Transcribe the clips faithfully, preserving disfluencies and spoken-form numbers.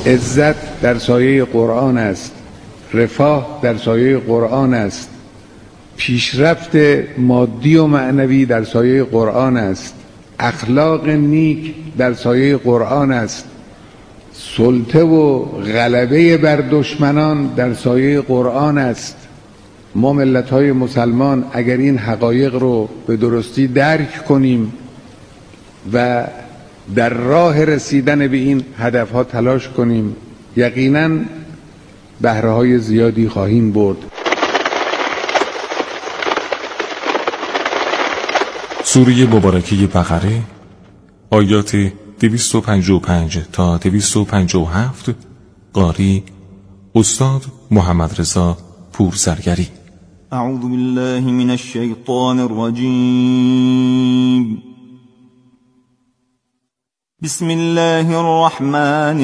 عزت در سایه قرآن است، رفاه در سایه قرآن است، پیشرفت مادی و معنوی در سایه قرآن است، اخلاق نیک در سایه قرآن است، سلطه و غلبه بر دشمنان در سایه قرآن است. ما ملت‌های مسلمان اگر این حقایق رو به درستی درک کنیم و در راه رسیدن به این هدفها تلاش کنیم، یقیناً بهره‌های زیادی خواهیم برد. سوره مبارکه بقره آیات دویست و پنجاه و پنج تا دویست و پنجاه و هفت. قاری استاد محمد رضا پورزرگری. اعوذ بالله من الشیطان الرجیم. بسم الله الرحمن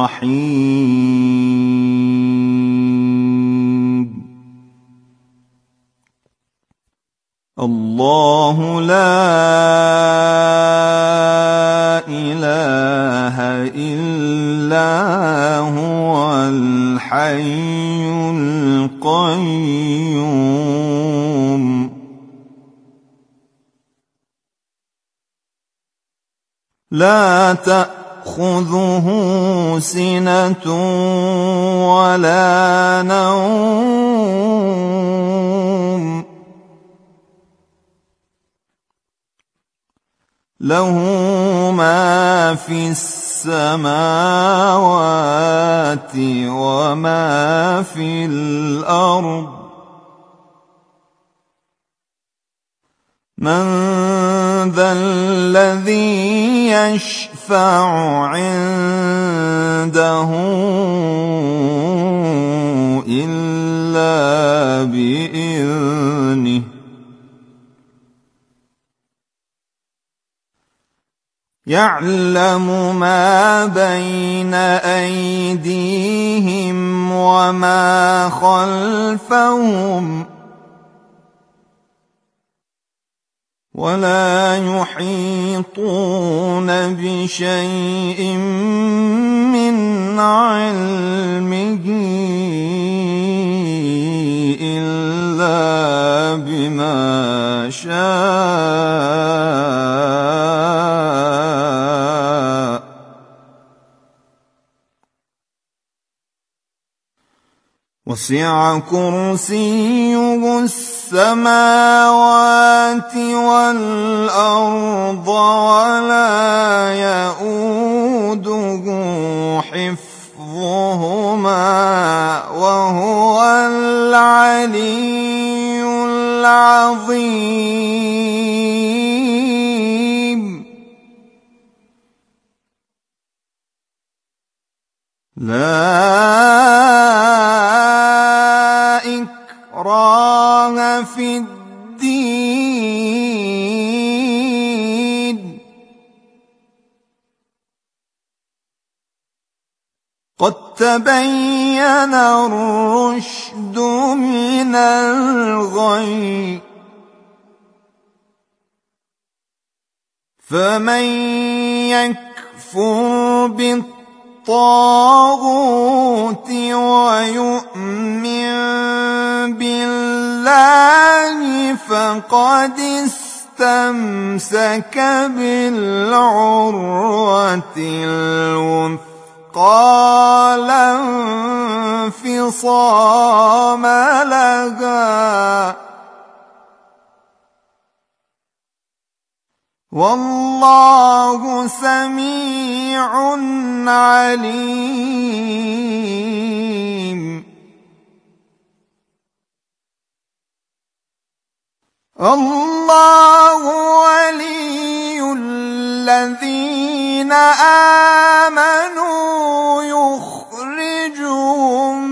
الرحیم. الله لا إله إلا هو الحي القيوم لا تأخذه سنة ولا نوم له ما في السماوات وما في الأرض من ذا الذي يشفع عنده إلا بإذنه يعلم ما بين أيديهم وما خلفهم ولا يحيطون بشيء من علمه إلا بما شاء وسع كرسيه السماوات والأرض ولا يؤوده حفظهما وهو العلي العظيم لا إكراه في الدين قد تبين الرشد من الغي فمن يكفر بالطاغوت ويؤمن بالله فقد استمسك بالعروة الوثقى لا انفصام لها والله سميع عليم. الله ولي الذين آمنوا يخرجهم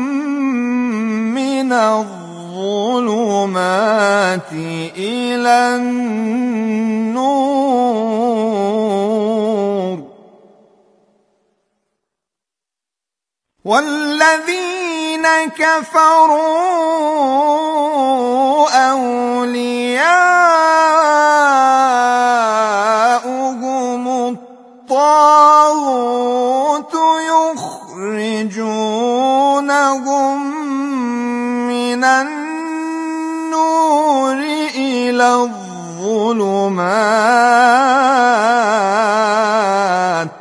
من الظلمات إلى النور والذين كفروا أولياؤهم الطاغوت يخرجون إلى الظلمات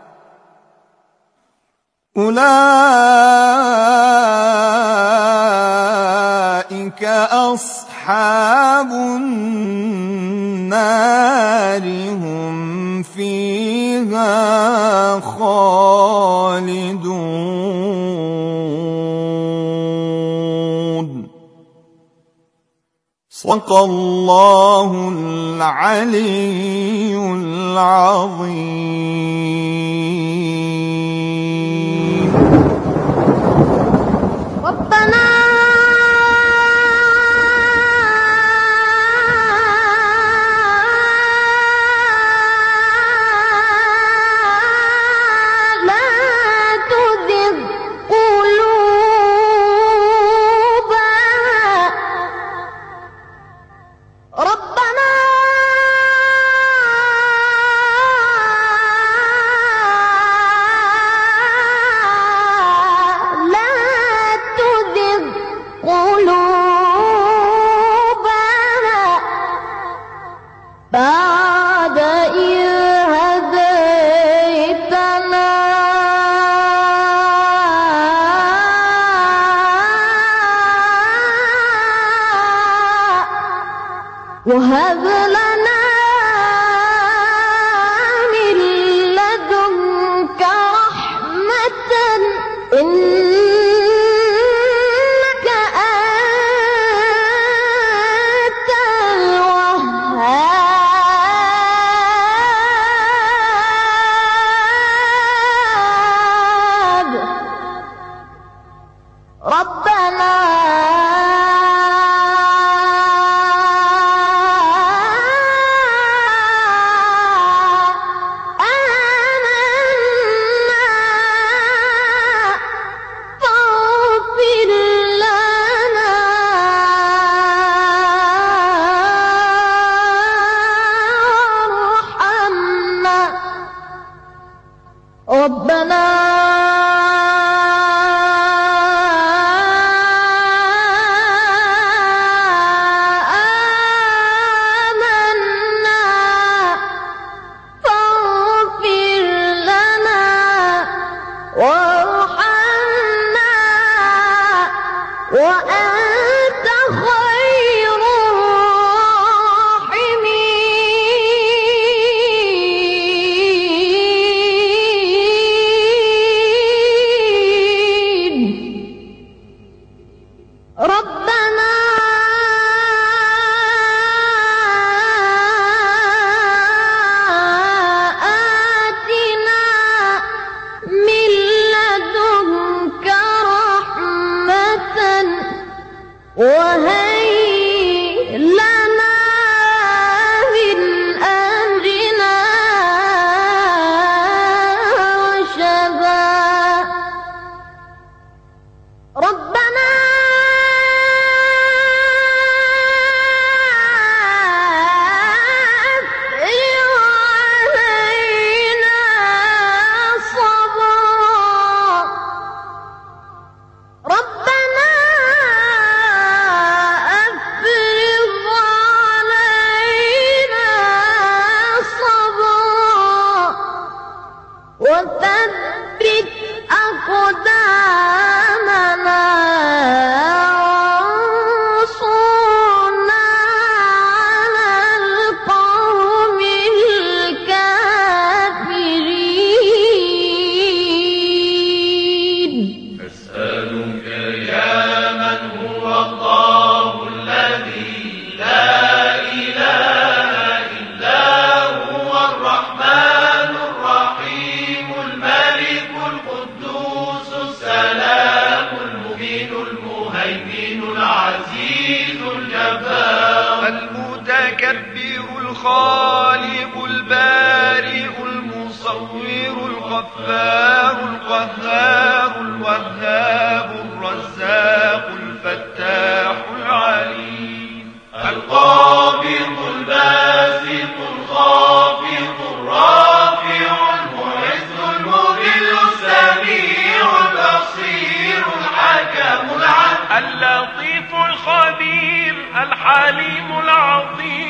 أولئك أصحاب النار هم فيها خالدون. صدق الله العلي العظيم. ربنا لا تزغ قلوبنا ربنا لا تزغ قلوبنا بعد إذ هديتنا وهب لنا من لدنك رحمة إنك أنت الوهاب. ربنا ربنا آمنا فاغفر لنا وارحمنا وأنت خير الراحمين. ربنا آتنا من لدنك رحمة وهيئ لنا من أمرنا رشدا. ربنا أفرغ علينا صبرا. ربنا أفرغ علينا صبرا وثبت أقدامنا وانصرنا على القوم الكافرين. أسألك يا من هو الله الذي لا إله إلا هو الرحمن الرحيم الملك القدوس السلام المبين المهيمن العزيز الجبار المتكبر الخالق البارئ المصور الغفار القهار الوهاب الرزاق الفتاح العليم القابض الباسط الخافض الرافع المعز المذل السميع البصير الحكم العدل اللطيف الخبير الحليم العظيم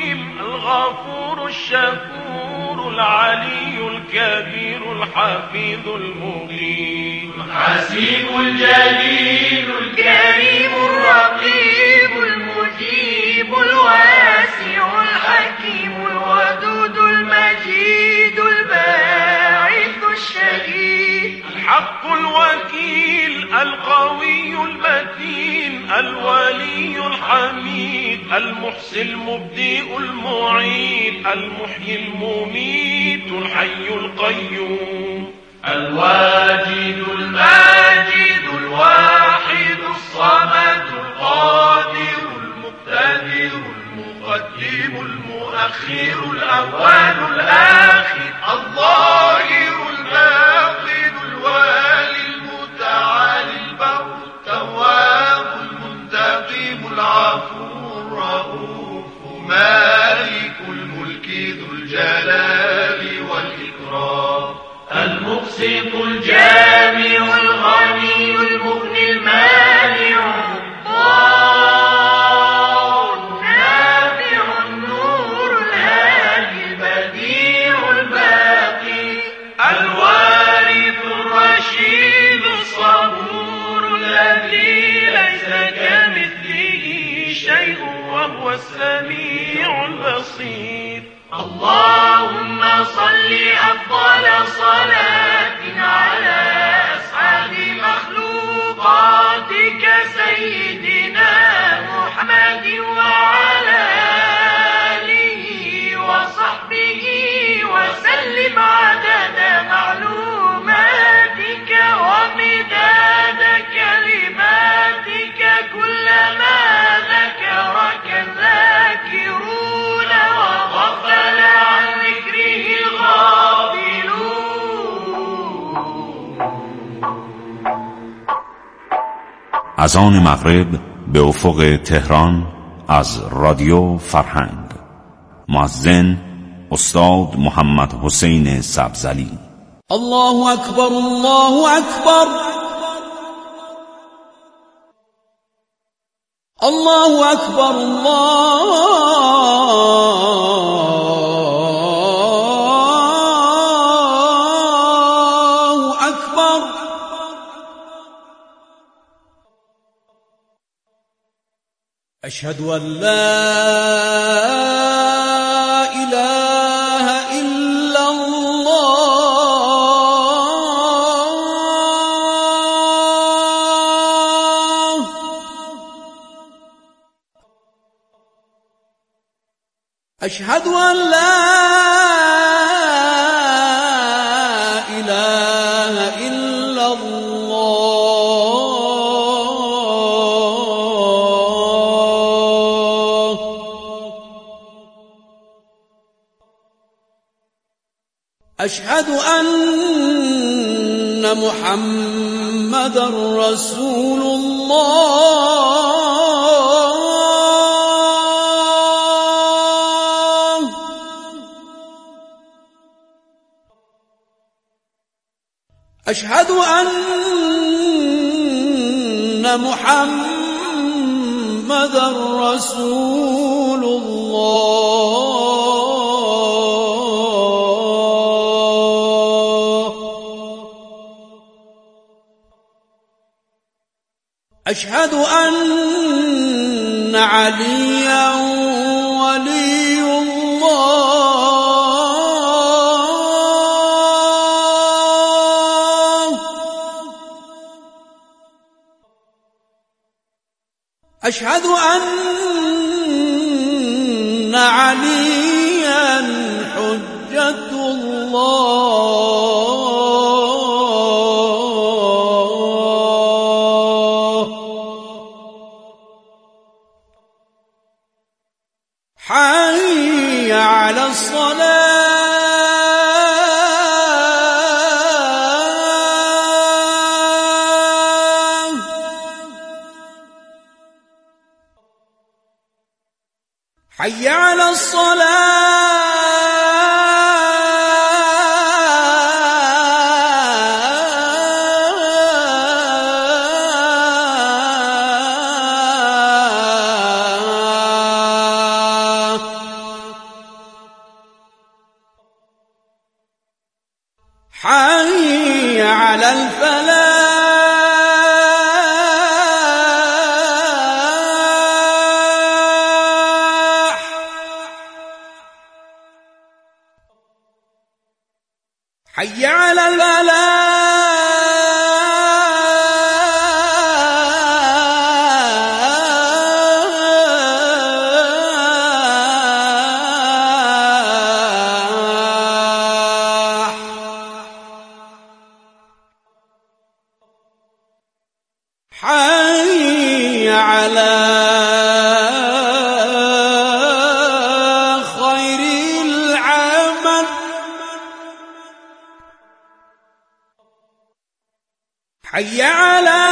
الشكور العلي الكبير الحفيظ المغيث الحسيب الجليل الكريم الرقيب المجيب الواسع الحكيم الودود المجيد الباعث الشهيد الحق الوكيل القوي المتين الولي الحميد المحصي المبدئ المعيد المحيي المميت الحي القيوم الواجد الماجد الواحد الصمد القادر المقتدر المقدم المؤخر الأول الآخر الظاهر الباطن الوالي المتعالي البر التواب المنتقم العفو الرؤوف مالك الملك ذو الجلال والإكرام المقسط الجامع الغني المغني المانع الضار النافع النور الهادي البديع الباقي الوارث الرشيد الصبور الذي ليس كمثله شيء وهو السميع البصير. اللهم صل أفضل صلاة على أسعد مخلوقاتك سيدنا محمد وعلى آله وصحبه وسلم عدد معلوماتك ومداد كلماتك كلما ذكرك الذاكرون وغفل عن ذكره الغافلون. از آن مغرب به افق تهران از رادیو فرهنگ. مؤذن استاد محمد حسین سبزلی. الله اکبر الله اکبر الله اکبر الله اکبر. اشهد ان لا اله الا الله. اشهد ان لا اله الا الله. اشهد ان محمدا رسول الله. اشهد ان محمدا رسول الله. اشهد ان عليا ولي الله. اشهد ان عليا حجة الله. حي على الصلاة. حي على الصلاة. حي على الفلاح حي على الفلاح حي على خير العمل حي على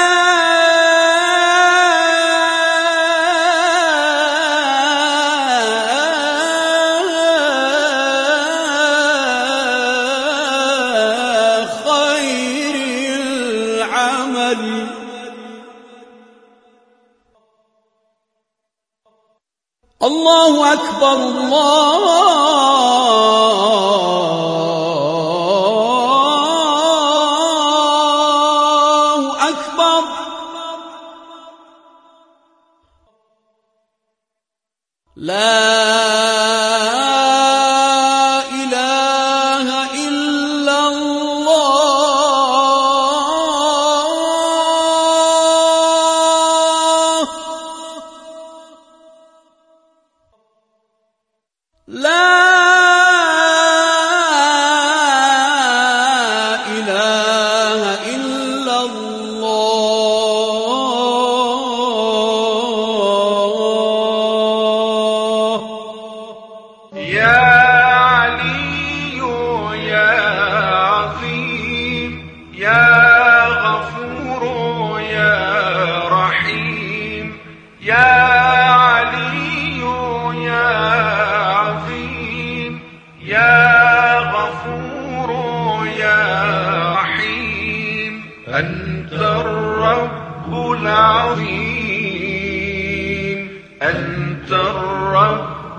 خير العمل الله أكبر الله أكبر لا إله إلا الله لا إله إلا الله يا علي يا عظيم يا غفور يا رحيم يا علي يا عظيم يا غفور يا رحيم أنت الرب العظيم أنت الرب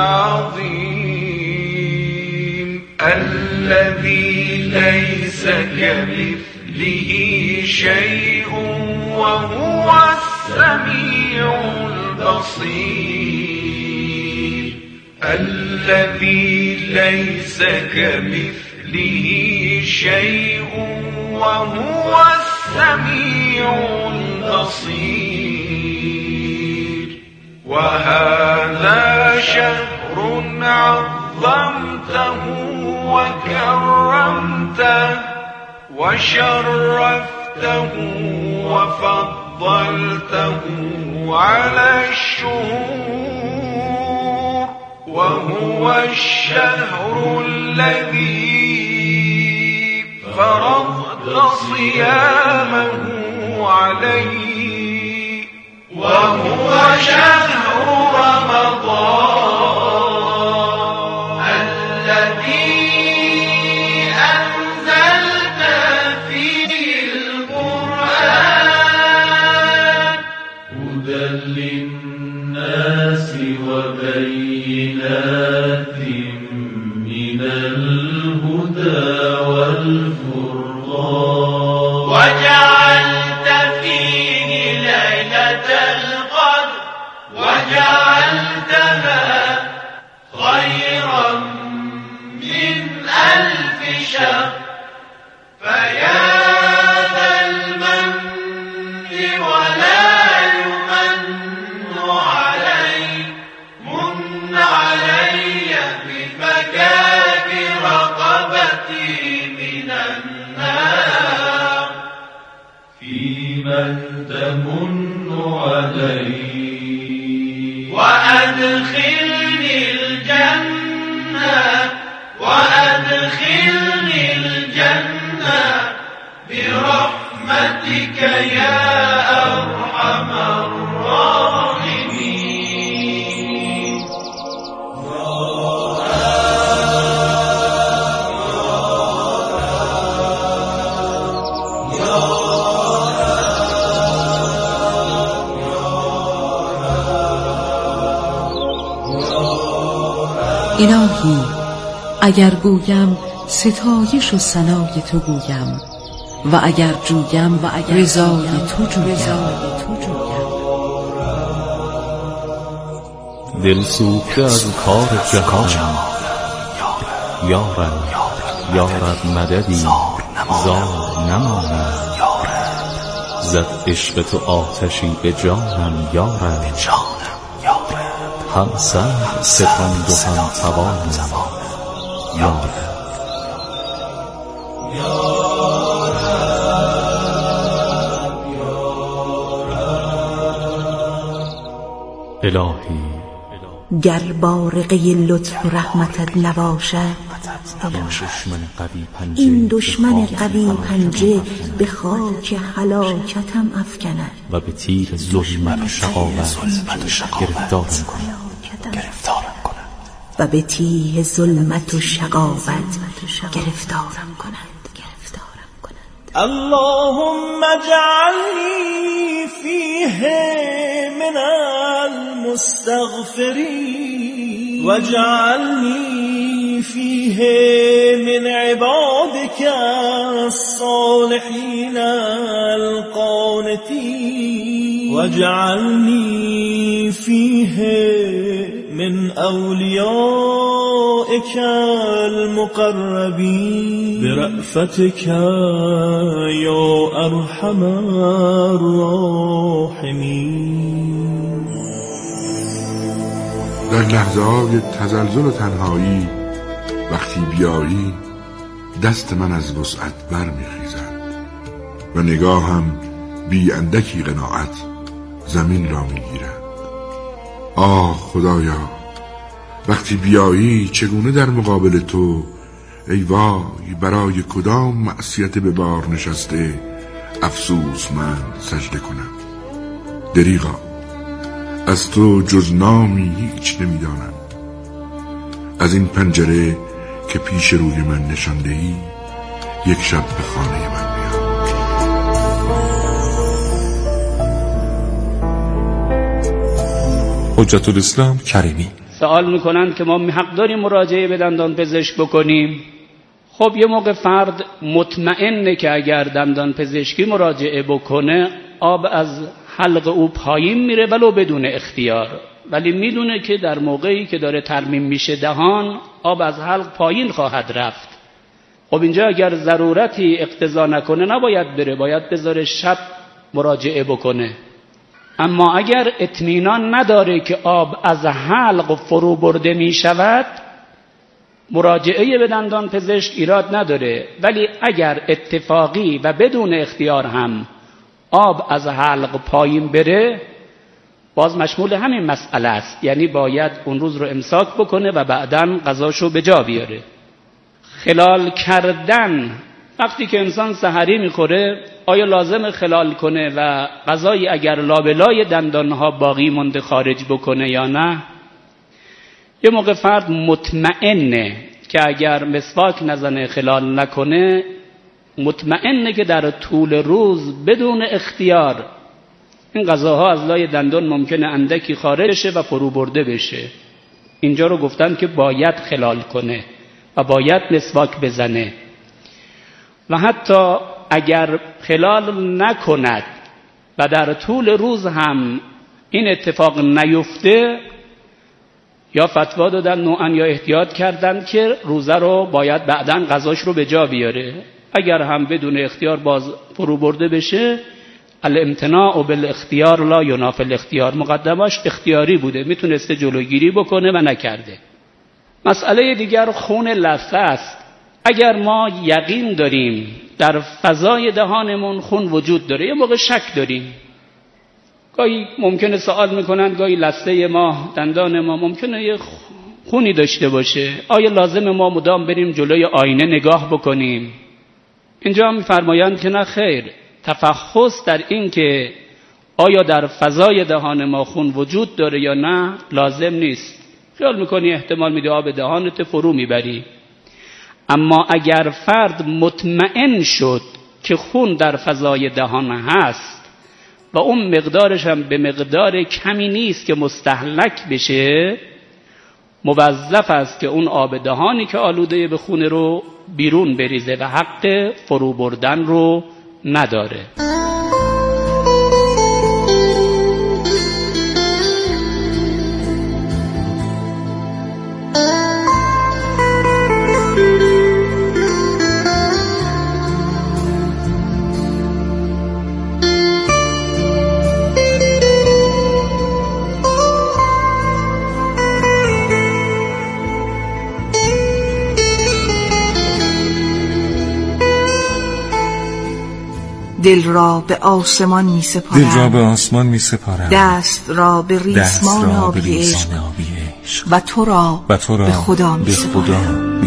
العظيم الذي ليس كمثله شيء وهو السميع البصير الذي ليس كمثله شيء وهو السميع البصير وهذا شهر عظمته وكرمته وشرفته وفضلته على الشهور وهو الشهر الذي فرضت صيامه عليه وهو شهر رمضان الذي أنزلت فيه القرآن هدى للناس وبينات من الهدى والفرقان وجعلت فيه ليلة القدر وجعلتها خيرا من ألف شهر فيا ذا المن ولا يمن علي من علي بفكاك رقبتي من النار في من تمن علي وأدخلني الجنة وأدخلني الجنة برحمتك يا أرحم الراحمين الهی اگر گویم ستایش و ثنای تو گویم و اگر جویم و اگر رضای تو جویم. دل سوخته از کار جهان یارب یارب مددی زار نمانم زد عشق تو آتشی به جانم یارب هم سر ستاند و هم توانم یارب الهی گر بارقه لطف و رحمتت نباشد این دشمن قوی پنجه به خاک هلاکتم افکند و به تیر ظلمت و شقاوت گرفتارم کند و به تیه ظلمت و شقاوت گرفتارم کند. اللهم اجعلني فيه من المستغفرين واجعلني فيه من عبادك الصالحين القانتين واجعلني فيه من أوليائك المقربين برأفتك يا أرحم الراحمين. در لحظه های تزلزل و تنهایی وقتی بیایی دست من از وسعت بر میخیزد و نگاهم بی اندکی قناعت زمین را میگیرد. آه خدایا، وقتی بیایی چگونه در مقابل تو ای وای برای کدام معصیت به بار نشسته افسوس من سجده کنم. دریغا از تو جز نامی هیچ نمیدانم. از این پنجره که پیش روی من نشانده ای یک شب به خانه من بیا. حجت الاسلام کریمی سوال میکنند که ما حق داریم مراجعه به دندان پزشک بکنیم. خب یه موقع فرد مطمئنه که اگر دندان پزشکی مراجعه بکنه آب از حلق او پایین میره ولو بدون اختیار، ولی میدونه که در موقعی که داره ترمیم میشه دهان آب از حلق پایین خواهد رفت. خب اینجا اگر ضرورتی اقتضا نکنه نباید بره، باید بذاره شب مراجعه بکنه. اما اگر اطمینان نداره که آب از حلق فرو برده می شود مراجعه به دندان پزشک ایراد نداره، ولی اگر اتفاقی و بدون اختیار هم آب از حلق پایین بره باز مشمول همین مسئله است، یعنی باید اون روز رو امساک بکنه و بعداً غذاشو به جا بیاره. خلال کردن وقتی که انسان سحری میخوره آیا لازم خلال کنه و غذایی اگر لابلای دندانها باقی مونده خارج بکنه یا نه؟ یه موقع فرد مطمئنه که اگر مسواک نزنه خلال نکنه مطمئنه که در طول روز بدون اختیار این غذاها از لای دندان ممکنه اندکی خارج بشه و فرو برده بشه. اینجا رو گفتن که باید خلال کنه و باید مسواک بزنه و حتی اگر خلال نکند و در طول روز هم این اتفاق نیفته یا فتوا دادن نوعا یا احتیاط کردن که روزه رو باید بعداً غذاش رو به جا بیاره. اگر هم بدون اختیار باز فرو برده بشه الامتناع بالاختیار لا ینافی الاختیار، مقدمش اختیاری بوده، میتونسته جلوگیری بکنه و نکرده. مسئله دیگر خون لثه است. اگر ما یقین داریم در فضای دهانمون خون وجود داره، یه موقع شک داریم، گاهی ممکنه سوال میکنن گاهی لثه ما دندان ما ممکنه یه خونی داشته باشه، آیا لازم ما مدام بریم جلوی آینه نگاه بکنیم؟ اینجا میفرمایند که نه خیر، تفحص در این که آیا در فضای دهان ما خون وجود داره یا نه لازم نیست. خیال میکنی احتمال میده آب دهانت فرو میبری، اما اگر فرد مطمئن شد که خون در فضای دهان هست و اون مقدارش هم به مقدار کمی نیست که مستهلک بشه، موظف است که اون آب دهانی که آلوده به خونه رو بیرون بریزه و حق فرو بردن رو نداره. دل را به آسمان می سپارم، دل را به آسمان می سپارم، دست را به ریسمان آبی عشق و تو را, و تو را به خدا می سپارم.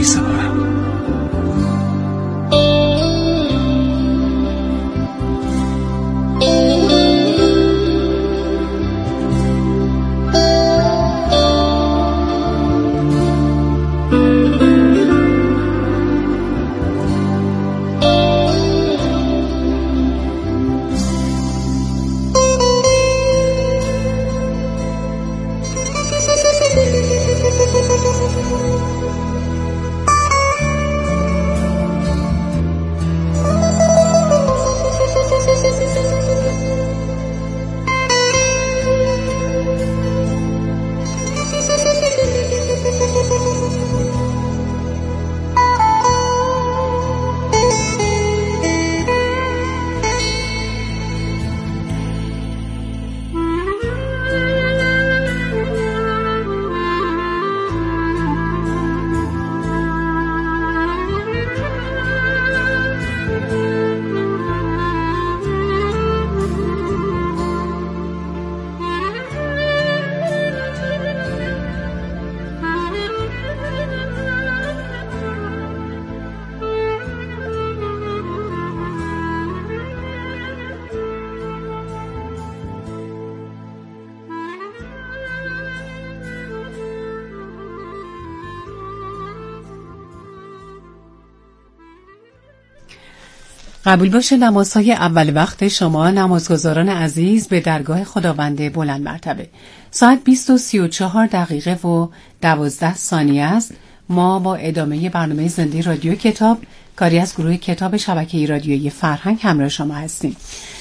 قبول باشه نمازهای اول وقت شما نمازگزاران عزیز به درگاه خداوند بلند مرتبه. ساعت بیست و سی و چهار دقیقه و دوازده ثانیه است. ما با ادامه برنامه زنده رادیو کتاب کاری از گروه کتاب شبکه رادیویی فرهنگ همراه شما هستیم.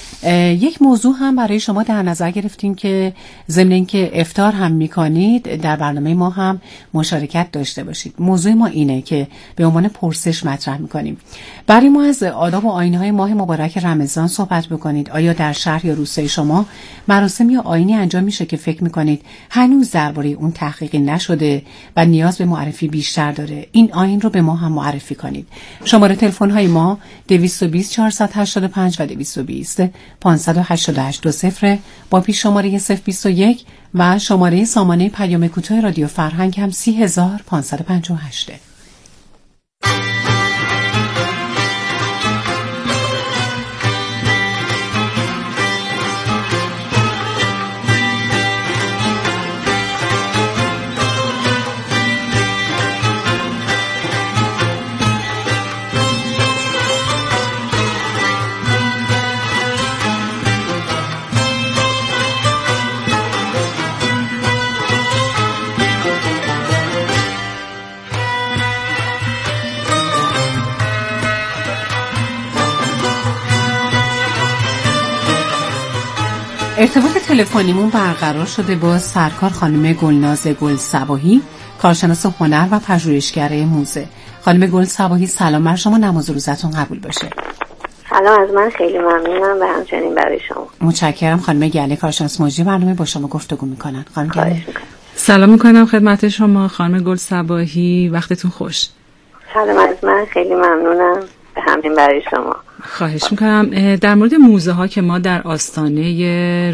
یک موضوع هم برای شما در نظر گرفتیم که ضمن اینکه افطار هم میکنید در برنامه ما هم مشارکت داشته باشید. موضوع ما اینه که به عنوان پرسش مطرح میکنیم. برای ما از آداب و آیین‌های ماه مبارک رمضان صحبت بکنید. آیا در شهر یا روستای شما مراسم یا آیینی انجام میشه که فکر میکنید هنوز درباره اون تحقیقی نشده و نیاز به معرفی بیشتر داره؟ این آیین رو به ما هم معرفی کنید. شماره تلفن های ما دویست و بیست چهارصد و هشتاد و پنج و دویست و بیست پانصد و هشتاد و هشت دو صفر با پیش شماره صفر بیست و یک و شماره سامانه پیام کوتاه رادیو فرهنگ هم سی هزار پانصد و پنجاه و هشت. ارتباط تلفنیمون برقرار شده با سرکار خانم گلناز گلصباحی، کارشناس هنر و پژوهشگر موزه. خانم گلصباحی سلام بر شما، نماز روزتون قبول باشه. سلام، از من خیلی ممنونم و همچنین برای شما. متشکرم. خانم گله کارشناس موزه برنامه با شما گفتگو میکنن. خانم گله سلام میکنم خدمت شما خانم گلصباحی، وقتتون خوش. سلام، از من خیلی ممنونم به همین برای شما. خواهش میکنم. در مورد موزه ها که ما در آستانه